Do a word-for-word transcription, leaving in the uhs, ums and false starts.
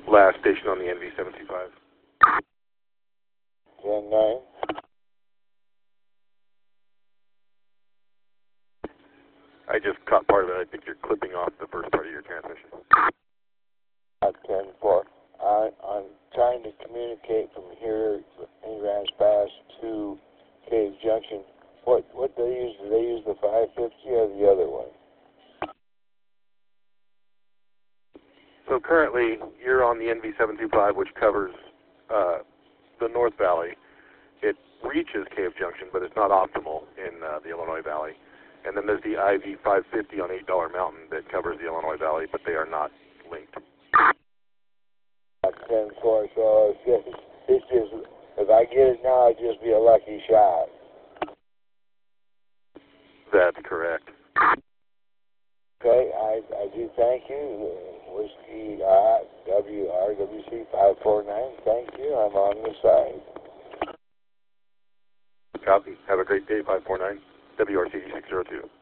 Last station on the N V seven two five. ten nine. I just caught part of it. I think you're clipping off the first part of your transmission. ten four. I, I'm trying to communicate from here in Grants Pass to Cave Junction. What what they use? Do they use the five fifty or the other one? So currently, you're on the N V seven two five, which covers uh, the North Valley. It reaches Cave Junction, but it's not optimal in uh, the Illinois Valley. And then there's the I V five fifty on eight dollar Mountain that covers the Illinois Valley, but they are not linked. ten four, so it's just, it's just, if I get it now, it'd just be a lucky shot. That's correct. Okay, I, I do thank you. Whiskey uh, W R W C five four nine, thank you. I'm on the side. Copy. Have a great day, five four nine. W R C D six zero two.